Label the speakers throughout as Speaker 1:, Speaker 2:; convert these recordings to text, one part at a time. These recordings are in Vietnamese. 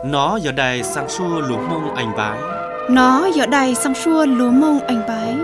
Speaker 1: Nó giờ đây sang xua lúa mông anh bái.
Speaker 2: Nó giờ đây sang xua lúa mông anh bái.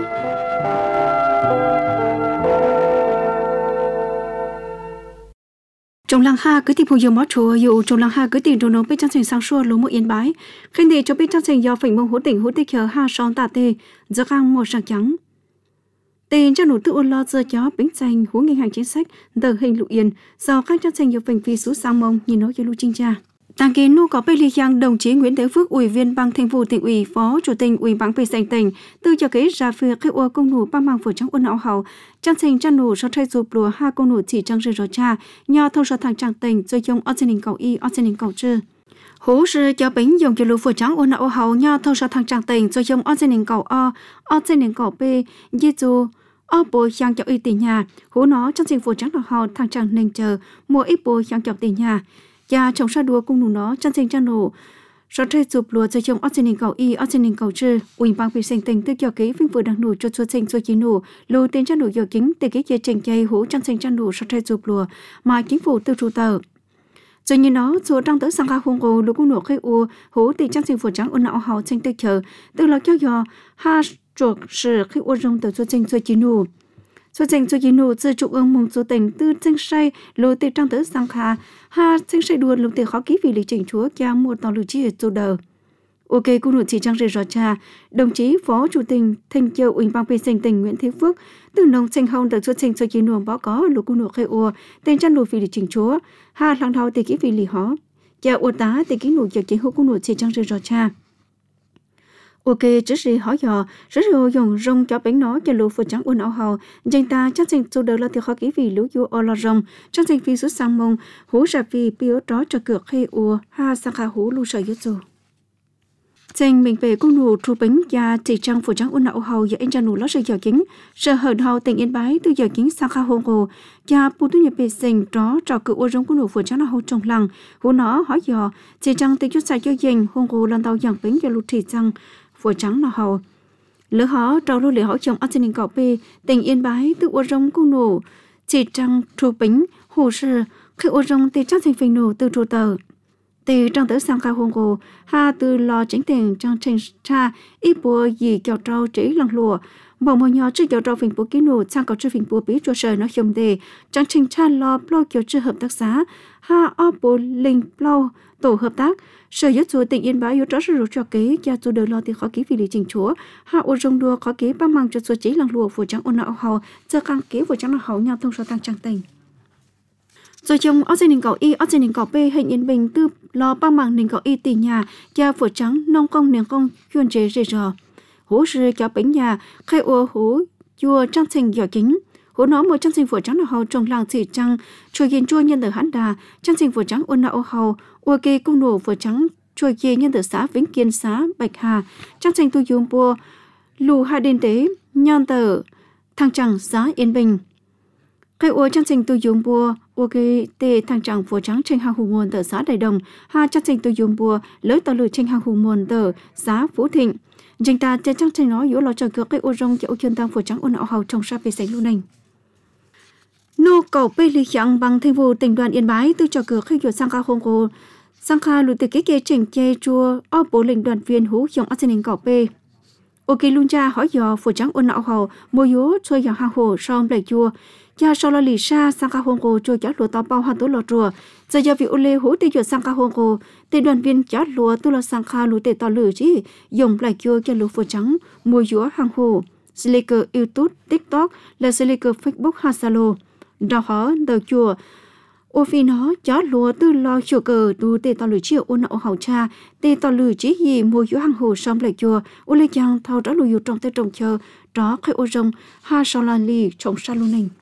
Speaker 2: Trong làng ha cứ tìm hồ dầu mót chùa dù trong làng ha cứ tìm đồ nấu bên trong thành sang xua lúa mông yên bái. Khi để cho bên trong thành do phỉnh mông hố tỉnh hố tê chờ ha son tạ tê giờ khang màu sáng trắng. Tên cho nổ tự ôn lo giờ chó bánh xanh hố ngành hàng chính sách tờ hình lụ yên do các trong thành do phỉnh phi sú sang mông nhìn nó cho lũ trinh cha. Tàng kiến nô có bê ly giang đồng chí Nguyễn Thế Phước ủy viên ban thường vụ tỉnh ủy phó chủ tịch ủy ban bê xanh tỉnh từ cho kế ra phía khai ua công nụ ba mang phổ trắng ôn ảo hậu trang thành trang nụ so thay dụp lùa ha công nụ chỉ trang rơi rõ cha nhờ thông so thằng trang tỉnh rồi dùng ở trên đỉnh cầu y ở trên đỉnh cầu trư hố sư cho bánh dùng cho lúa phổ trắng ôn ảo hậu nhờ thông so thằng trang tỉnh rồi dùng ở trên đỉnh cầu ở trên đỉnh cầu b như dù ở bộ sang cho y tỉnh nhà hố nó trang thành phổ trắng đỏ hậu thằng trang nên chờ mua ít bộ sang cho tỉnh nhà và trong sa đua cung nụ nó chân sinh chân nổ so thay chụp lúa cho chồng ở trên đỉnh cầu y ở trên đỉnh cầu trư ủy ban bê xanh tỉnh từ cho kế phim vừa đăng nổ cho số sinh số chín nổ lô tên chân nổ giờ kính từ cái chia trình chay hố chân sinh chân nổ so thay chụp lúa mà chính phủ từ trụ tờ rồi như nó số đang tới sang ca hùng hồ lúa cung nổ khai u hố thì chân sinh phổ trắng ôn não hào sinh từ chờ từ là cho giờ ha chuột sự khi u rong từ số sinh số chín nổ số sinh số chín nổ từ trung ương mông số tỉnh từ sinh say lô từ trang tới sang ca ha sinh say đua lục từ khó ký vì lịch trình chúa kia một tàu lục chi ở chỗ đầu ok cung nụ chỉ trang rề rõ cha đồng chí phó chủ tịch thành châu ủy ban bê xanh tỉnh Nguyễn Thế Phước từ nông sinh hồng từ số sinh số chín nổ báo có lục cung nụ khai ua tên chân lục vì lịch trình chúa ha lăng thao từ ký vì lì hó cha ua tá từ ký nụ giờ ký hô cung nụ chỉ trang rề rõ cha ok chỉ gì hỏi dò rất là dùng rong cho bánh nó cho lúa phơi trắng ôn ảo hào dân ta chắc chắn số đời là từ khó ký vì lúa vô ở là rong chắc chắn vì số sang mông hú ra vì biểu đó cho cửa khay ua ha sang khá hú lu sợi yết rồi Trình mình về cung nụ thu bánh và chỉ trang phơi trắng ôn ảo hào và anh cha nụ lót sợi giờ kính sợ hờn hào tỉnh Yên Bái từ giờ kính sang khá hôn hồ và bù tu nhập về sinh đó cho cửa ua rong cung nụ phơi trắng là hô trong lăng hú nó hỏi dò chỉ trang tính chút sai cho dành hôn hồ lần đầu giảng bánh và lụt thịt trang phổ trắng là hậu lỡ họ trao lưu lệ họ chồng ở trên đỉnh cầu p tỉnh Yên Bái từ ô rong cung nổ chỉ trăng thu bính hồ sơ khi ô rong thì chắc thành phình nổ từ trụ tờ từ trang tới sang khai hôn cổ ha từ lò chính tiền trang trình cha ít bùa gì kẹo trâu chỉ lần lùa bỏng mồi nhỏ trước kẹo trâu phình bùa ký nổ sang cầu trước phình bùa bí cho sờ nó chồng đề trang trình cha lò plo kẹo chưa hợp tác xã ha ở bùa linh plo tổ hợp tác sở nhất dù tỉnh Yên Bái yếu rõ sử dụng cho kế cha dù đời lo thì khó ký vì lý trình chúa hạ ô rong đua khó ký ba mang cho số chỉ lăng lùa phổ trắng ôn ảo hầu giờ càng ký phổ trắng là hầu nhau thông số tăng trang tỉnh rồi chồng ở trên đỉnh cầu y ở trên đỉnh cầu p hình Yên Bình từ lo ba mang đỉnh cầu y tỉnh nhà cha phổ trắng nông công niềng công chuyên chế rề rò hố sư cho bánh nhà khai ô hố chùa trang trình giỏi kính hố nó một trang trình phổ trắng là hầu trồng làng chỉ trăng chùa yên chua nhân ở hán đà trang trình phổ trắng ôn ảo hầu ua kê cung nổ phở trắng trôi kê nhân từ xã Vĩnh Kiên xã Bạch Hà trang trình tu dùng bùa lù hai đền tế nhân tờ thang trăng xã Yên Bình cây ua trang trình tu dùng bùa ua kê tê thang trăng phở trắng trên hàng hùng nguồn tờ xã Đại Đồng ha trang trình tu dùng bùa lỡ tờ lử trên hàng hùng nguồn tờ xã Phú Thịnh dân ta trên trang trình nói yếu lo chờ cửa cây ua rong cho chuyên tăng phở trắng ôn ảo hầu trong sa về sánh lưu nành nô cầu bê lý chẳng bằng thành vụ tỉnh đoàn Yên Bái từ cho cửa khi duyệt sang ca hôn cổ sang ca lùi từ cái trình chê chua ở bộ lệnh đoàn viên hú dòng ở trên cầu bê ok luôn cha hỏi dò phổ trắng ôn ảo hầu mua yếu chơi dòng hàng hồ xong đầy chua cha sau là lì sa sang ca hôn cổ chơi chó lúa tao bao hàng túi lọt rùa giờ giờ vị ô lê hú từ duyệt sang ca hôn cổ từ đoàn viên chó lúa từ là sang ca lùi từ tao lử chứ dùng lại chua cho lúa phổ trắng mua yếu hàng hồ Slacker YouTube TikTok là Slacker Facebook Hasalo đó họ đầu chùa ô phi nó chó lúa từ lo chùa cờ tu tê tao lử chiều ôn ảo hậu cha tê tao lử chỉ gì mua yếu hàng hồ xong lại chùa ô lê chàng thao đó lùi trong tê trồng chờ đó khai ô rồng ha sau là lì trồng sa lu nình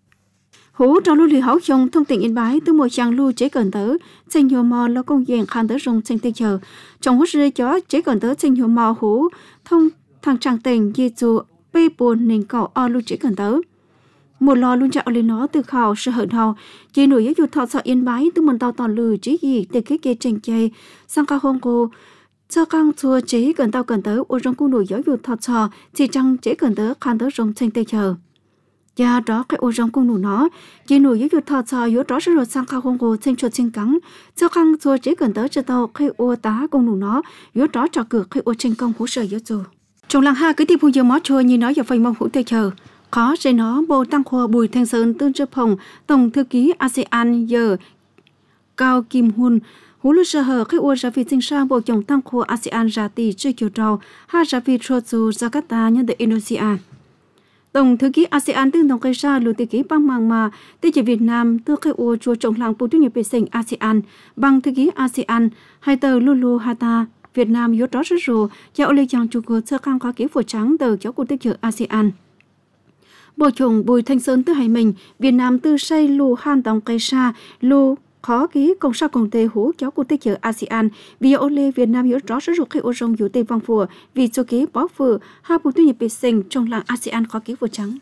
Speaker 2: hú trong lưu lì hậu chồng thông tỉnh Yên Bái từ một chàng lưu chế cần tớ sinh nhiều mò lo công diện khăn tớ rồng sinh tê chờ trong hút rơi chó chế cần tớ sinh nhiều mò hú thông thằng chàng tỉnh dê dù bê buồn nền cỏ o lưu chế cần tớ một lò luôn chạo lên nó từ khảo sự hận hào chỉ nổi giáo dục thọ sợ Yên Bái từ một tàu tòn lử chỉ gì từ cái kia trình chay sang ca hôn cô cho căng chua chế cần tàu cần tớ ô trong cung nổi giáo dục thọ sợ chỉ trăng chế cần tớ khăn tớ rồng tranh tây chờ Cha đó cái ô rong công nụ nó, chỉ nụ yếu thọ thọ yếu đó sẽ rồi sang khao không cô trên chuột trên cắn, cho khăn cho chỉ cần tới cho tao cái ô tá công nụ nó, yếu đó cho cửa cái ô trên công hỗ trợ yếu rồi. Trong làng ha cứ tìm phụ giờ mót chua như nói giờ phải mong hữu tê chờ, khó sẽ nó bồ tăng khoa Bùi Thanh Sơn tương chấp hồng tổng thư ký ASEAN giờ Cao Kim Hun hú lưu sơ hở cái ô ra phi sinh sang bộ chồng tăng khoa ASEAN ra tỷ chơi kiểu trâu ha ra phi Trotsu Jakarta nhân từ Indonesia. Tổng thư ký ASEAN tương đồng cây ra lưu thư ký bang mang mà tới chỉ Việt Nam từ cái ô chùa trọng làng bộ tư nhập vệ sinh ASEAN bằng thư ký ASEAN hai tờ Lulu Hata Việt Nam yếu đó rất rồi cho Olê Giang Trung Quốc sơ khang có ký phổ trắng từ cháu của tích chợ ASEAN. Bộ trưởng Bùi Thanh Sơn từ Hải Mình Việt Nam từ xây Lu Han Tòng cây sa Lu khó ký công sa công tê hú cháu của tích chợ ASEAN vì Olê Việt Nam yếu đó rất rồi khi ô rong yếu tê vang phùa vì cho ký bó phù hai bộ tư nhập vệ sinh trong làng ASEAN có ký phổ trắng.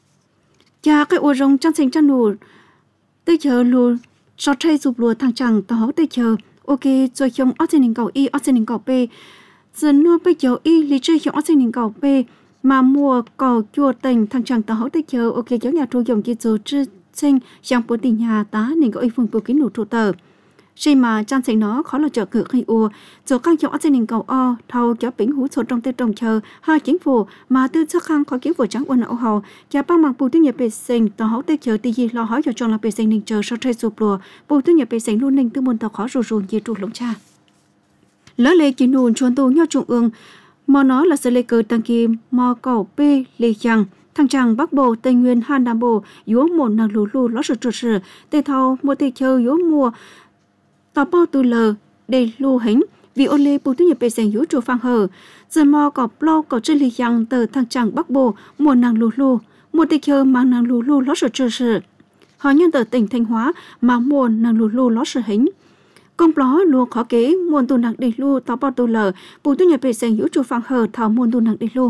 Speaker 2: Cha cái ô rong trang sinh trang nụ tích chợ Lu so thay giúp lùa thằng chẳng tỏ tích chợ ok rồi trong oxygen cầu y oxygen cầu p dần nuôi bây giờ y lý chơi trong oxygen cầu p mà mua cầu chua tình thằng chẳng tao tới chờ ok cháu nhà thu dùng kia rồi chưa sinh trong bữa tình nhà tá nên có y phương bữa kín nụ thu tờ khi mà trang sinh nó khó là chờ cửa khi ua rồi các trong oxygen cầu o thâu cho bình hú sốt trong tết trồng chờ hai chính phủ mà tư sắc khang khó kiếm vừa trắng ôn ảo hầu cha băng bằng bù tư nhập vệ sinh tao tới chờ tí gì lo hỏi cho trong là vệ sinh nên chờ sau thay sụp lùa bù tư nhập vệ sinh luôn nên tư môn tao khó rù gì trụ lũng cha lỡ lệ chỉ nôn chuồn tu nhau trung ương mà nó là sự lệ cờ tăng kim mà cầu p lệ chẳng thằng chàng bắc bộ tây nguyên han nam bộ yếu một nàng lù lù ló sửa sửa tây thâu mua tây châu yếu mua tàu bao tu lờ để lù hính vì ôn lệ bù tư nhập vệ sinh yếu chùa phang hờ giờ mà cầu plo cầu trên lệ chẳng từ thằng chàng bắc bộ mua nàng lù lù mua tây châu mang nàng lù lù ló sửa họ nhân từ tỉnh Thanh Hóa mà mua nàng lù lù ló sửa hính công bó lùa khó kế muôn tu nặng đi lu tao bao tu lờ bù tu nhập vệ sinh hữu chu phang hờ thảo muôn tu nặng đi lu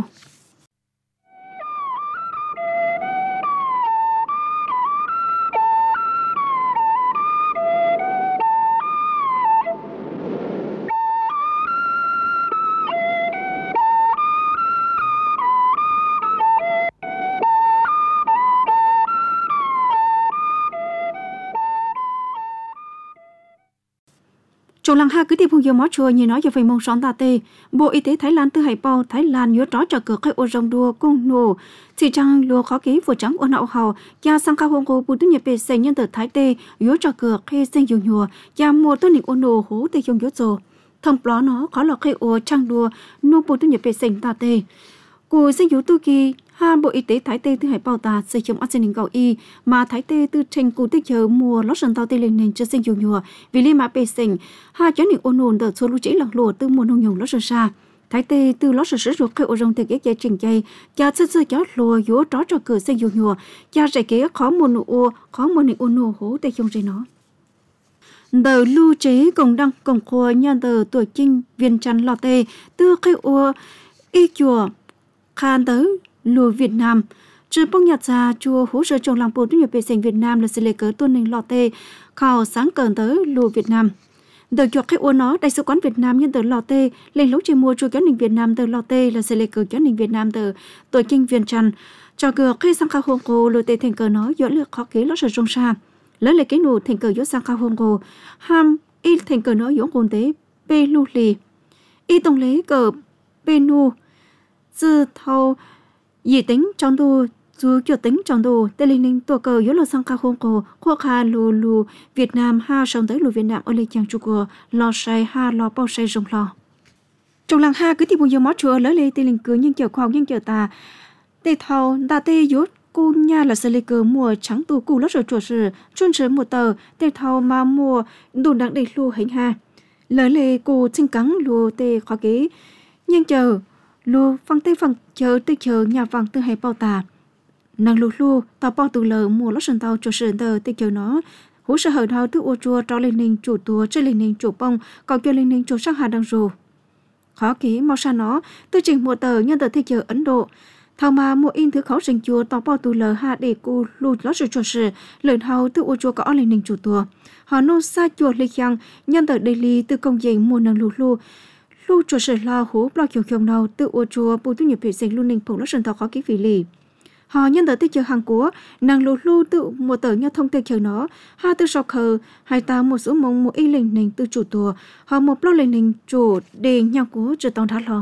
Speaker 2: Trong làng ha cứ tìm phong mót chùa như nói cho phải mong xóm ta tê Bộ Y tế Thái Lan từ Hải Bao Thái Lan nhớ đó cho cửa cái ô rong đua cung nổ chỉ trang lúa khó ký vừa trắng ô nạo hào cha sang cao hông cô bù tư nhập về xây nhân từ Thái tê nhớ cho cửa khi xây dùng nhùa cha mua tốt định ô nổ hú tê dùng nhớ rồi thông đó nó khó là cái ô trang đua nô bù tư nhập về xây ta tê của xây dụ tu kỳ ha Bộ Y tế Thái tê từ Hải Bao ta xây chống oxygen cầu y mà Thái tê từ tranh cụ tích chờ mua lót sần tàu tê lên nền cho xây dùng nhùa vì liên mà bê sinh ha cho những ôn ồn từ số lưu trữ lạc lùa từ mua nông nhung lót sần xa Thái tê từ lót sần ruột cái ô rong từ cái dây trình dây cha sơ sơ chó lùa yếu đó cho cửa xây dùng nhùa cha rải kế khó mua nụ ô khó mua những ôn nô hố tê dùng gì nó tờ lưu chế cộng đăng cộng khô nhân tờ tuổi trinh viên chăn lò tê từ cái ô y chùa khan tới lùa Việt Nam trừ bông nhật ra chùa hỗ trợ trồng làng bồ tư nhập vệ sinh Việt Nam là sự lệ cớ tuân ninh lò tê khảo sáng cờn tới lùa Việt Nam tờ chuột khách ô nó đại sứ quán Việt Nam nhân tờ lò tê lên lấu chỉ mua chùa kéo ninh Việt Nam tờ lò tê là sự lệ cớ kéo ninh Việt Nam tờ tuổi trinh viên chăn cho cửa khi sang khao hông cô lùa tê thành cờ nó dõi lược khó kế lót sờ rong xa lấy lấy cái nụ thành cờ dõi sang khao hông cô ham y thành cờ nó dõi hồn tế bê lu lì y tông lấy cờ bê nu dư thâu dị tính trong đô dù cho tính trong đô tê linh linh tổ cờ yếu lò sang khao hông cô khoa kha lù lù Việt Nam ha sống tới lù Việt Nam ở lê chàng chu cua lò say ha lò bao say rong lò trong làng ha cứ tìm một giờ mót chùa lấy lê tê linh cứ nhưng chờ khoa nhưng chờ ta tê thâu ta tê yếu cô nhà là sơ lê cờ mùa trắng tù cù lót rồi chuột sử chôn sử một tờ tê thâu mà mùa đủ đặng để lù hình ha lấy lê cô chinh cắn lù tê khó kế nhưng chờ lù phăng tê phăng chờ tê chờ nhà vàng từ Hải Bao tà nàng lù tàu bao từ lờ mùa lót sân tàu cho sườn tờ tê chờ nó hú sợ hở thao từ ô chua cho lên ninh chủ tua chơi lên ninh chủ bông còn kêu lên ninh chủ sắc hà đang rù khó ký mau xa nó từ trình mùa tờ nhân tờ tê chờ Ấn Độ thao mà mua in thứ khó sinh chùa tàu bao từ lờ hạ để cô lù lót rồi cho sườn lợn hao từ ô chua có lên ninh chủ tua họ nô xa chùa lê chăng nhân tờ daily từ công dành mua nàng lù chùa sửa lo hú bao kiểu kiểu nào từ ô chùa bù tu nhập vệ sinh luôn ninh phổ lót sân thao khó ký phỉ lì họ nhân tới chờ hàng của nàng lù lu tự một tờ nhau thông tê chờ nó ha tư sọc khờ hai ta một số mong một y lình nình từ chủ tùa họ một lo lình nình chủ đề nhau của chờ tao đã lo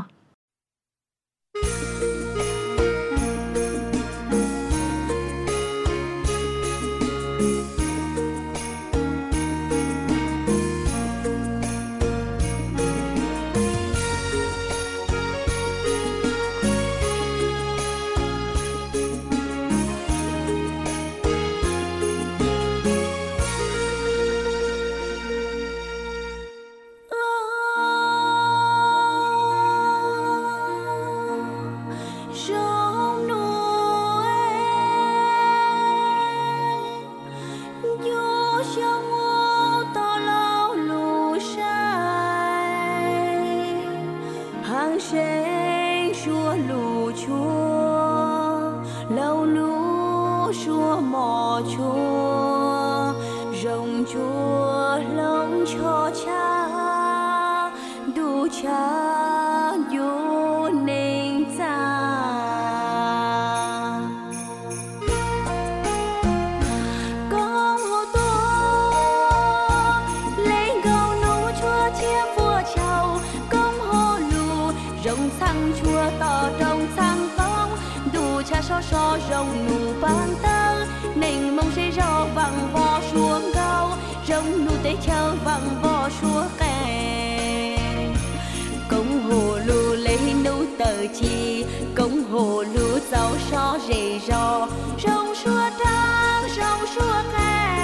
Speaker 3: so rồng nụ ban tơ nền mông sẽ rò vàng vò xuống cao rồng nụ tế chờ vàng vò xuống kè công hồ lù lấy nụ tờ chi công hồ lù giàu so rề rò rồng xua trăng rồng xua kè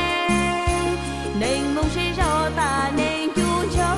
Speaker 3: nền mông sẽ rò ta nên chu cho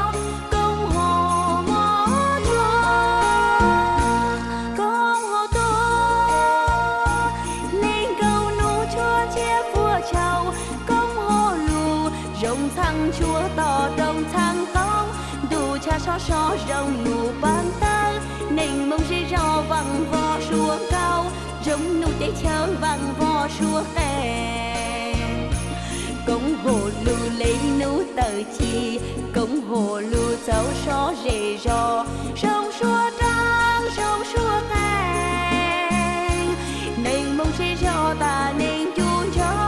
Speaker 3: chúa tỏ đồng thang tông đủ cha so rồng nụ ban tơ nền mông sẽ rò vàng vò xuống cao rồng nụ tế chờ vàng vò xuống kè công hồ lù lấy nụ tờ chi công hồ lù giàu so rề rò rồng xua trăng rồng xua kè nền mông sẽ rò ta nên chun cho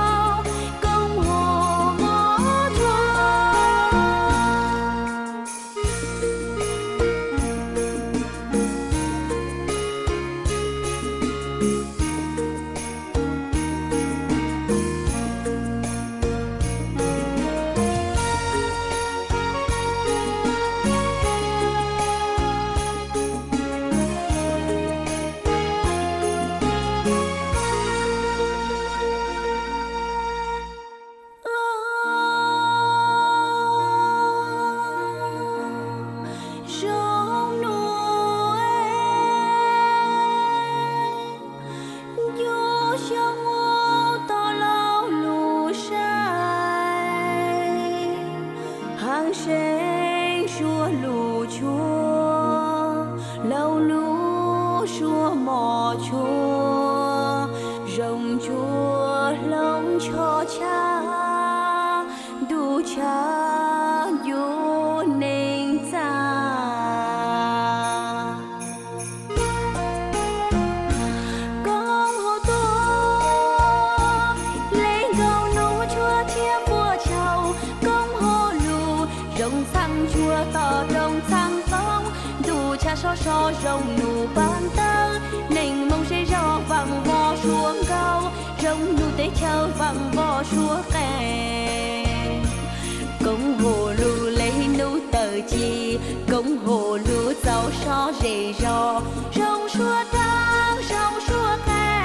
Speaker 3: so rồng nụ ban tơ nền mông sẽ rò vàng vò xuống cao rồng nụ tế chờ vàng vò xuống kè công hồ lù lấy nụ tờ chi công hồ lù giàu so rề rò rồng xua trăng rồng xua kè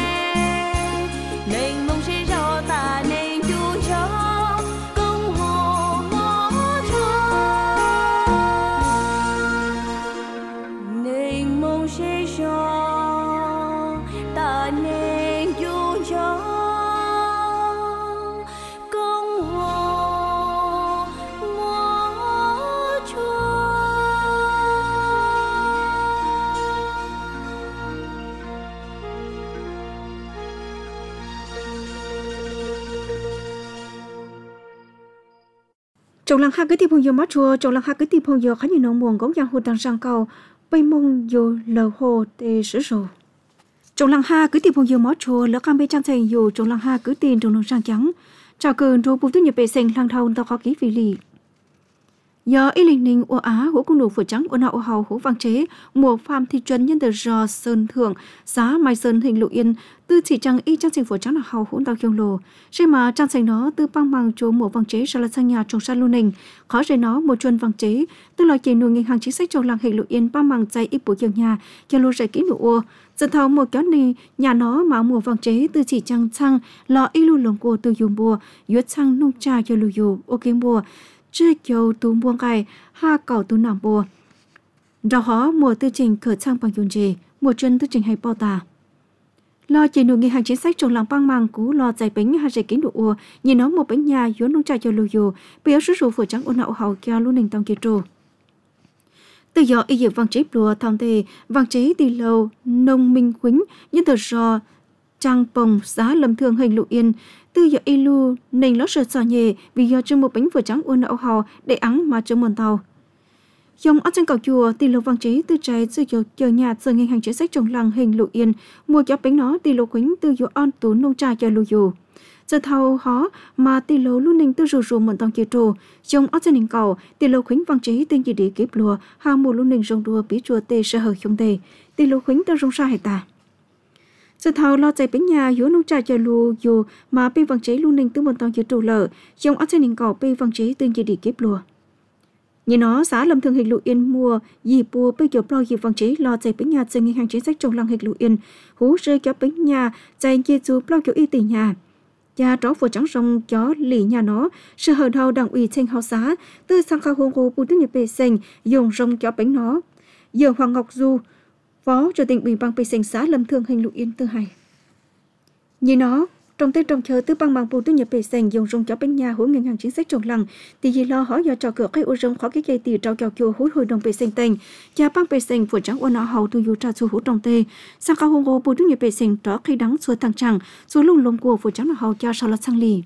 Speaker 3: nền mông sẽ rò ta nên chu cho
Speaker 2: trong lăng hai cái tim phong mắt chùa trong lăng hai cái tim phong khá nhiều nông buồn cũng giang hồ tăng sang cầu bay mông vô lầu hồ tê sử dụng Trong làng ha cứ tìm phong yêu mót chùa lỡ cam bê trang thành dù trong làng ha cứ tìm trong nông sang trắng chào cơn rồi bù tu nhập bề sen làng thâu tao khó ký vì lì giờ ý linh ninh ô á hổ cung đủ phở trắng ô nạo ô hầu hổ vang chế mùa phàm thị trấn nhân từ rò sơn thượng giá mai sơn hình lục yên tư chỉ trang y trang trình phở trắng là hầu hỗn tao khiông lồ xem mà trang trình nó tư băng bằng chỗ mùa vang chế ra là sang nhà trồng san lưu ninh khó rời nó một chuồn vang chế tư loại chế nuôi ngành hàng chính sách trong làng hình lục yên băng bằng dây ít bộ kiều nhà cho lô rải kỹ nụ ô dân thầu một cái này nhà nó mà mùa vang chế tư chỉ trang sang lò y lưu lồng của từ dùng bùa yuết sang nông trà cho lưu dù ô kiếm bùa chưa chiều tú buông cài ha cầu tú nằm bùa đó họ mùa tư trình khởi sang bằng yun gì mùa chân tư trình hay bao tà lo chỉ nụ nghi hàng chính sách trong làng băng màng cú lo giải bánh hay giải kín đủ ua nhìn nó một bánh nhà yuan nông trà cho lưu dù bây giờ số phở trắng ôn nạo hậu kia luôn nình tông kia trù từ giờ y dược vang chế lùa thòng tề vang chế từ lâu nông minh khuynh nhân từ do trang bồng giá lâm thường hình lục yên từ giờ y lu nền lót sệt sò nhẹ vì giờ trong một bánh phở trắng ôn nạo hào để ắng mà trong mòn tàu dòng ở trên cầu chùa từ lâu vang chế từ trái từ giờ chờ nhà giờ ngành hàng chính sách trong làng hình lục yên mua cho bánh nó từ lâu khuynh từ giờ on tú nông trà cho lù dù giờ thâu họ mà tỷ lô luôn ninh tư rù mượn tông kia trù trong ở trên đỉnh cầu tỷ lô khuynh vang chế tên gì để kịp lùa hàng mùa luôn ninh rong đua bí chùa tê sơ hở không tê tỷ lô khuynh tư rong sa hay ta giờ thâu lo chạy bánh nhà yếu nông trà chờ lùa dù mà pi vang chế luôn ninh tư mượn tông kia trù lợ trong ở trên đỉnh cầu pi vang chế tên gì để kịp lùa như nó xã lâm thường hình lục yên mua dì bùa bây giờ lo dì vang chế lo chạy bánh nhà trên ngân hàng chính sách trong làng hình lục yên hú rơi cho bánh nhà chạy dì dù lo kiểu y tỷ nhà nhà tró phở trắng rong chó lì nhà nó sự hờ đầu đảng ủy trên hào xá từ sang khao hôn cô bùi tư nhập bề sành dùng rong chó bánh nó giờ Hoàng Ngọc Du phó chủ tịch ủy ban bề sành xã lâm thương hình lục yên tư hai như nó trong tết trong chờ tư băng bằng bùi tư nhập bề sành dùng rong chó bánh nhà hối ngân hàng chính sách trồng lằng thì gì lo hỏi giờ trò cửa cây ô rong khó cái cây tì trao kẹo chùa hối hồi đồng bề sành tành nhà băng bề sành phở trắng ô nọ hầu tu du trà su hú trong tê sang khao hôn cô bùi tư nhập bề sành tró cây đắng xua thằng chẳng xua lùng lùng của phở trắng là hầu cha sau là sang lì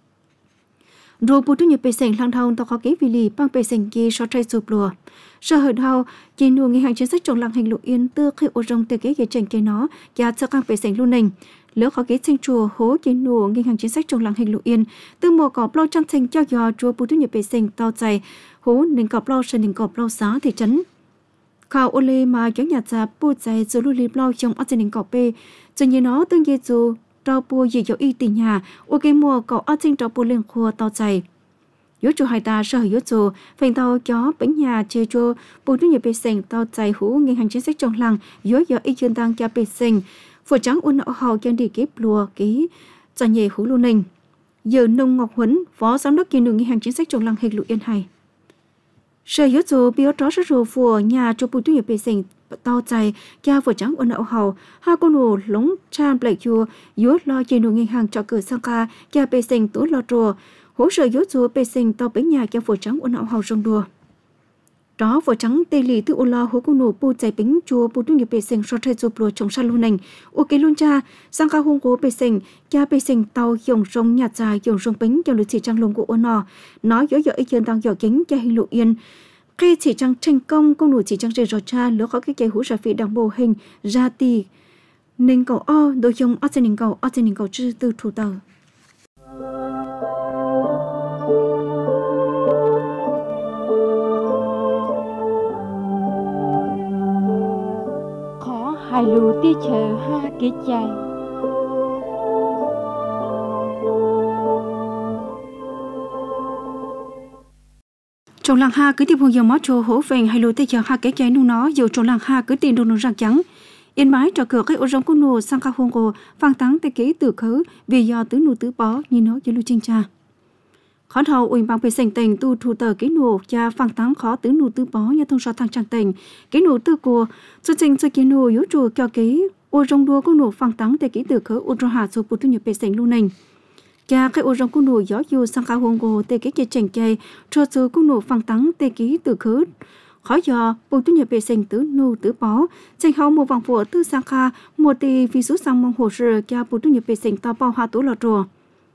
Speaker 2: rồi bùi tư nhập bề sành lang thong tao khó kế vì lì băng bề sành kia so trai sụp lùa sợ hở đầu chỉ nuôi ngân hàng chính sách trồng lằng hình lục yên tư cây ô rong từ cái chèn cây nó nhà cho căng bề sành luôn nình lỡ khó kế sinh chùa hố chỉ nụ ngân hàng chính sách trong làng hình lục yên từ mùa cọp lâu chăn sinh cho giò chùa bù tu nhập bề sinh tao chạy hố nền cọp lâu sơn nền cọp lâu xá thị trấn khảo ô lê mà kéo nhà già bù chạy rồi lưu lip lâu trong ở trên nền cọp bê cho như nó tương dê dù trao bù gì dấu y tỷ nhà ô cái mùa cọp ở trên trao bù lên khua tao chạy yếu chùa hai ta sợ yếu chùa phèn tao chó bánh nhà chê chùa bù tu nhập bề sinh tao chạy hố ngân hàng chính sách trong làng yếu dấu y chuyên tăng cho bề sinh phở trắng ôn nọ hào cho đi kép lùa ký cho nhẹ hú lưu ninh giờ nông Ngọc Huấn phó giám đốc kiêm ngân hàng chính sách trong làng hình lục yên hay sở yếu dù biểu tró rất rùa phùa nhà cho bùi tu nhập bề sinh tao chạy cha phở trắng ôn nọ hào hai con nổ lống trang lại chùa yếu lo kiêm ngân hàng cho cửa sang ca cha bề sinh tối lo trùa hỗ trợ yếu dù bề sinh tao bánh nhà cha phở trắng ôn nọ hào rong đùa đó phở trắng tê lì từ ô lo hố con nổ bù chạy bánh chùa bù tu nhập bề sinh so thay chụp lùa trồng san lưu nành ô cái luôn cha sang ca hông cố bề sinh cha bề sinh tàu dùng rong nhà dài dùng rong bánh cho lưỡi chỉ trang lồng của ô nọ nói dở ý kiến tăng dở kính cha hình lục yên khi chỉ trang thành công con nổ chỉ trang rời cha lỡ có cái cây hú ra phi đằng bồ hình ra tì nên cầu o đôi chung ở trên nền cầu chữ từ thủ tờ
Speaker 4: hai lù tia chờ ha kế chai
Speaker 2: trong làng ha cứ tìm hồ dầu mót trồ hổ vẹn hai lù tia chờ ha kế chai nung nó dù trong làng ha cứ tìm đồ nung răng trắng yên bái trò cửa cái ô rong của nô sang ca hông cô phang táng tê kế từ khứ vì do tứ nô tứ bó như nó cho lưu trinh cha khó thầu ủy ban về sành tình tu thủ tờ cái nổ cha phang táng khó tứ nô tứ bó như thông so thang trang tình cái nổ tư của xuất trình cho cái nổ yếu chùa cho cái ô rong đua của nổ phang táng tê kế từ khứ ô rong hạ số bút tu nhập về sành lưu nành cha cái ô rong của nổ gió du sang ca hông cô tê kế chơi chèn chơi cho số của nổ phang táng tê kế từ khứ khó do bù tu nhập bề sinh tứ nô tứ bó tranh hậu một vòng phổ tư sang kha một tì vì số sang mong hồ sơ cha bù tu nhập bề sinh to bao hoa tú lọ rùa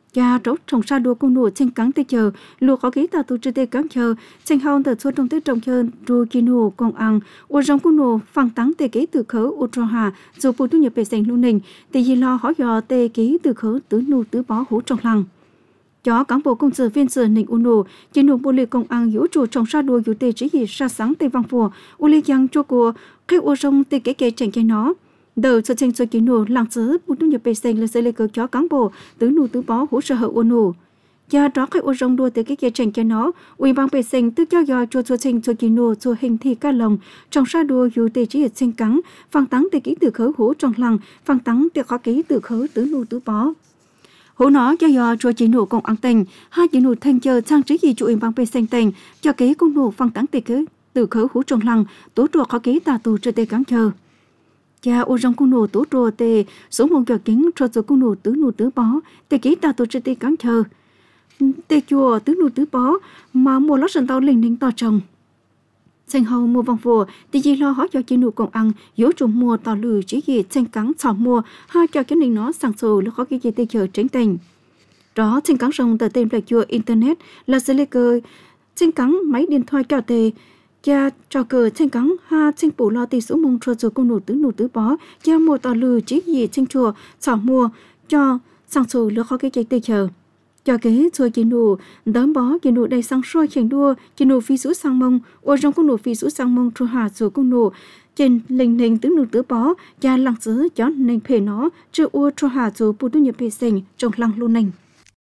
Speaker 2: Cha trốt trồng sa đua cung nụ trên cắn tê chờ, lùa khó ký ta tu trừ tê cắn chờ, trên hông tờ xô trong tê trồng chờ, rùa kì nụ công ăn, ua rong cung nụ phăng tắng tê ký từ khớ u trò hà, dù bù tu nhập bề xanh lưu nình, tê dì lo hỏi dò tê ký từ khớ tứ nụ tứ bó hú trong lăng. Chó cán bộ công sự viên sự nịnh u nụ, chỉ nụ bù lì công ăn yếu chủ trồng sa đua yếu tê chỉ gì sa sáng tê vang phùa, u lì giang chua của, khi ua rong tê ký kê chèn kê nó. Đầu cho tranh cho kỹ nụ làng xứ bù tu nhập bề xanh là sẽ lấy cờ chó cán bộ tứ nụ tứ bó hú sở hậu u nụ. Cha đó khai ô rong đua tới cái kia tranh cho nó, ủy ban bề xanh tức cho dò cho tranh cho kỹ nụ cho hình thi ca lồng, trong sa đua dù tê chỉ ở tranh cắn, phang tắng tê kỹ từ khớ hú trong làng, phang tắng tê khó kỹ từ khớ tứ nụ tứ bó. Hú nó cho dò cho chỉ nụ công ăn tình, hai chỉ nụ thanh chờ trang trí gì cho ủy ban bề xanh tình, cho kỹ công nụ phang tắng tê kỹ từ khớ hú trong làng, tố trùa khó kỹ tà tù cho tê cắn chờ. Cha ô rong cung nụ tố trùa tê số mông cho kính cho số cung nụ tứ bó tê kỹ ta tổ chức tê cắn chờ tê chùa tứ nụ tứ bó mà mua lót sần tàu linh linh to trồng xanh hầu mua vòng phùa tê gì lo hỏi cho chị nụ công ăn yếu trùng mua tàu lử chỉ gì xanh cắn xào mua hai cho cái linh nó sàng sồ lúc khó cái gì tê chờ tránh tình đó xanh cắn rồng tờ tên là chùa internet là sẽ lấy cơ xanh cắn máy điện thoại cho tê cha cho cờ tranh cắn ha tranh bù lo tì số mông cho rồi công nụ tứ bó cha mua tàu lử chỉ gì tranh chùa xào mua cho sang sồ lúc khó cái chạy tê chờ cho kế rồi chị nụ đấm bó chị nụ đầy sang soi chèn đua chị nụ phi sú sang mông ô trong công nụ phi sú sang mông cho hà rồi công nụ trên linh linh tứ nụ tứ bó cha lăng xứ cho nên phê nó chưa ô cho hà rồi bù tu nhập phê sình trong lăng luôn nành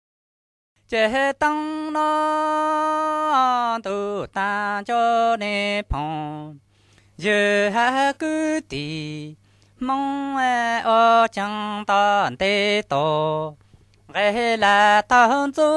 Speaker 5: chế tăng nó tu ta cho nè phong giờ ha cứ tì mong ở chẳng tàn tê to cái là tăng chú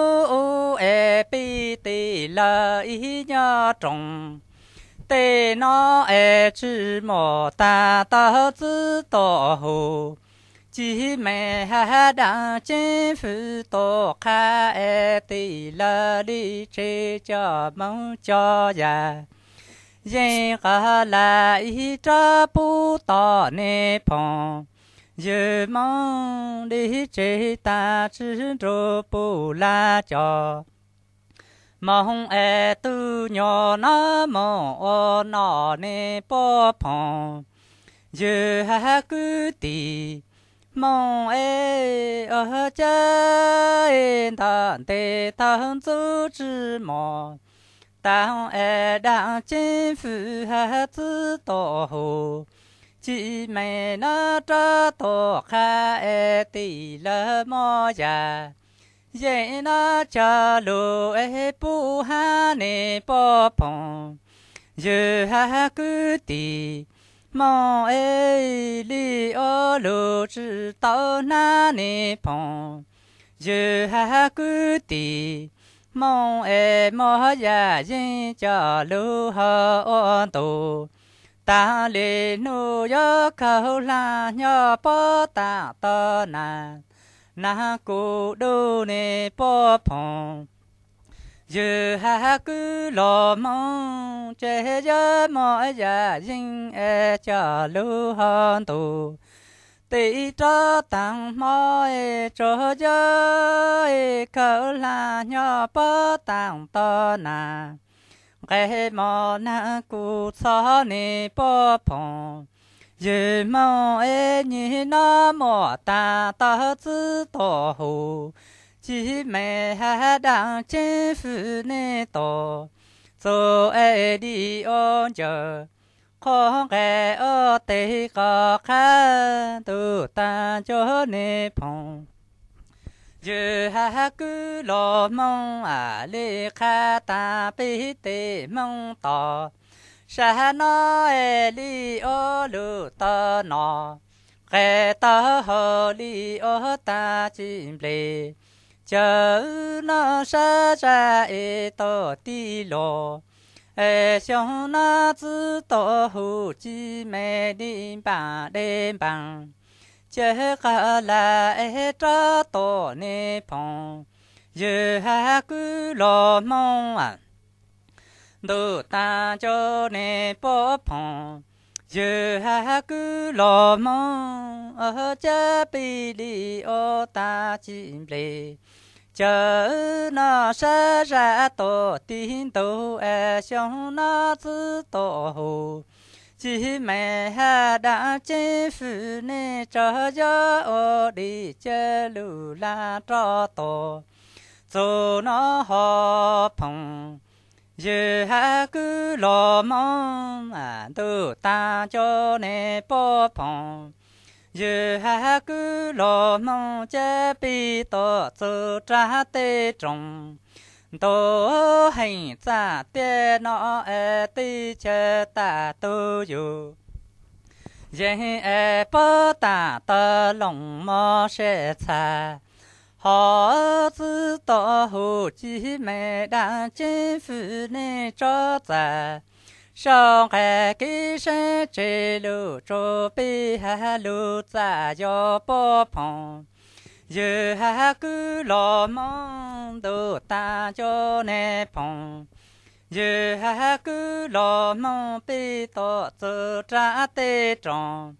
Speaker 5: bi tì là ý nhớ trong tê nó chỉ mò ta chỉ tổ hồ chỉ mẹ ha đã chế phụ tổ khá tì là đi chế cho mong cho già dễ cả là ý cho bố tỏ nè phong giờ mong đi chế ta chỉ rồi bố la cho mong tu nhỏ nó mong nó nè bố phong giờ ha cứ tì mong ở trên thằng tê thằng chú chỉ mò tao đang trên phụ ha chỉ tổ hồ chỉ mẹ nó cho tổ khá tì lơ mò già dễ nó cho lù bù ha nè bò phong giờ ha cứ tì mong li ô lù chỉ tao na nè phong giờ ha cứ tì mong mò già dễ cho lù hơ ôn tù ta lê nô yo khâu la nhо bó ta tơ na cô đô nè bó phong giờ ha cứ lo mong chế gió mò già dinh cho lưu hòn tù tì cho tăng mò cho gió khâu la nhо bó tăng tơ cái mò na cụ xó nè bó phong giờ mò như nó mò ta chỉ tổ hồ chỉ mẹ ha đang trên phụ nè tổ rồi đi ôn chờ khó nghe ở tây có khá tu ta cho nè phong giờ ha cứ lo mong lê kha ta bi tê mong tỏ sa nó li ô lu ta nó cái ta hồ li ô ta chim lê chờ nó sa ra to ti lo xong nó chỉ to hồ chi mẹ đi bằng chế cả là cho tổ nè phong giờ ha cứ lo mong đồ ta cho nè bó phong giờ ha cứ lo mong ở chế bi li ô ta chim lê chờ nó sẽ ra tổ tin tổ xong nó tự tổ hồ chỉ mẹ ha đã chế phụ nè cho gió đi chơi lù la cho tổ cho nó họ phong giờ ha cứ lo mong tu ta cho nè bỏ phong giờ ha cứ lo mong chế bị tổ cho trả tê trồng tổ hành giả tê nó tê chế ta tu dù giờ bỏ ta ta lòng mò sẽ xa họ tự tổ hồ chí mẹ đã chế phụ nè cho ta sau cái sẽ chế lù cho bi ha lù ta cho bỏ phong giờ ha cứ lo mong đồ ta cho nè phong giờ ha cứ lo mong bi tổ tự trả tê tròn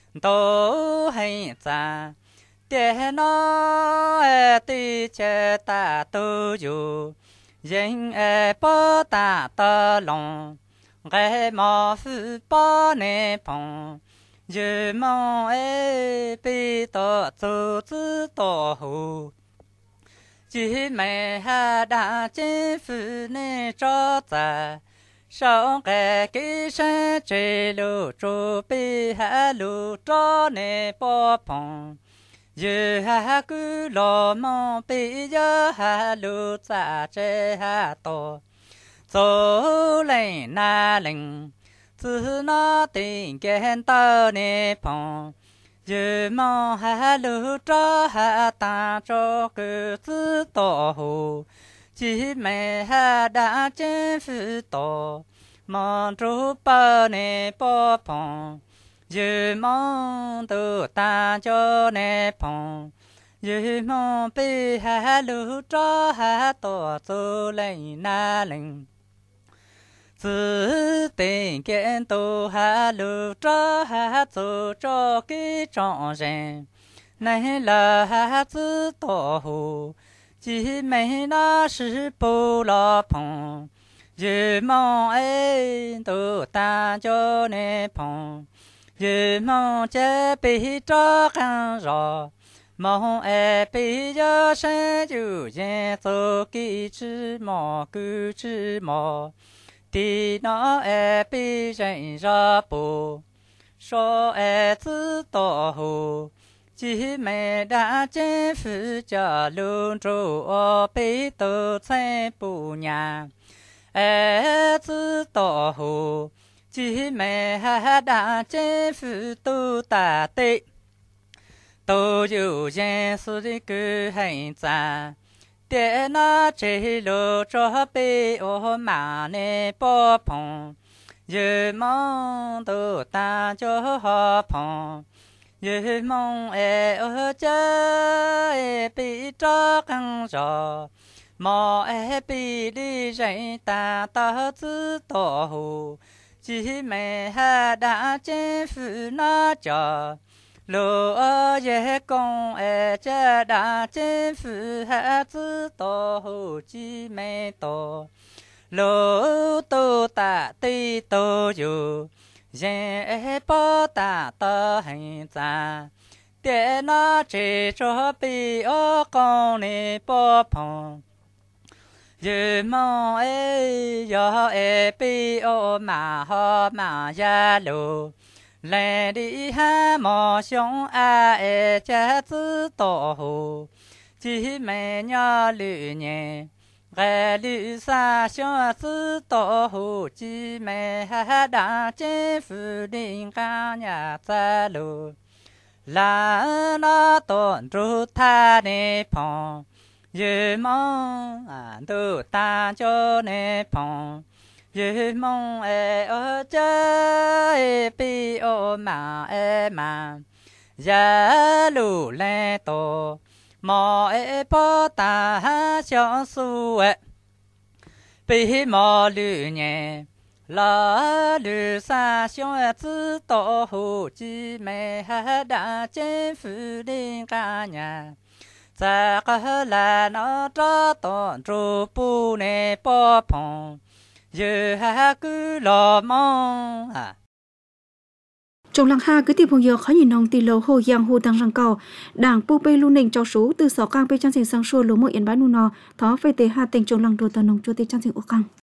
Speaker 5: tổ hay ta để nó ti chế ta tu dù dân bỏ ta ta lòng cái mò phụ bỏ nè phong giờ mong bị tổ tu tu tổ hồ chỉ mẹ ha đã chế phụ nè cho ta sau cái sẽ chế lù cho bị ha lù cho nè bỏ phong giờ ha cứ lo mong bây giờ ha lù ta chế ha to số lên na lên từ nó tình kén tơ nè phong giờ mong ha lù cho ha ta cho cứ tự tổ hồ chỉ mẹ ha đã chế phụ tổ mong chú bơ nè bỏ phong giờ mong tu ta cho nè phong giờ mong bị ha lù cho ha tổ tu lên na lên tự tình kiến tu ha lù cho ha tu cho cái trọn rèn này là ha tự tổ hồ chỉ mấy nó sư bù lo phong giờ mong tu ta cho nè phong giờ mong chế bị cho khăn rõ mong bị cho sẽ chủ nhân tổ kỹ chữ mò cứ chữ mò thì nó bị rèn ra bù số tự tổ hồ chỉ mẹ đã chế phụ cho luôn trụ bị tổ xe bù nhà tự tổ hồ chỉ mẹ ha đã chế phụ tu ta tê tu dù dân su đi cứ hành giả để nó chế lô cho bê ô mà nè bỏ phong giờ mong tu ta cho họ phong giờ mong ở chơi bị cho căng gió mò bị đi dạy ta ta tự tổ hồ chỉ mẹ ha đã chế phụ nó cho lô dễ con cha đã chế phụ ha tự tổ hồ chỉ mẹ tổ lô tô ta ti tô dù dễ bỏ ta ta hành giả để nó chế cho bị ô con nè bỏ phong giờ mong giờ bị ô mà ho mà ya lù lên đi ha mò xong cha tự tổ hồ chỉ mẹ nhỏ lự nhẹ ghé lự xa xong tự tổ hồ chỉ mẹ ha đã chế phụ đình ca nhà ta lù là nó tổn trụ tha nè phong giờ mong tu ta cho nè phong giờ mong ở chơi bi ô mà mà giá lù lê tổ mò bỏ ta cho su bi mò lù nhẹ la lù sa xiong tự tổ hồ chỉ mẹ đã chế phụ đình ca nhà sa có là nó cho tòn trụ pu nè po phong giờ ha cứ lo mong à
Speaker 2: trong làng ha cứ tìm phong giờ khó nhìn nông tì lầu hồ giang hồ tăng răng cầu đảng pu pe lu nền cho số từ sáu cang pe trang sinh sang xua lúa mùa yên bái nu nò thó phê tế ha tình trong làng đua tờ nông chua tê trang sinh ô cang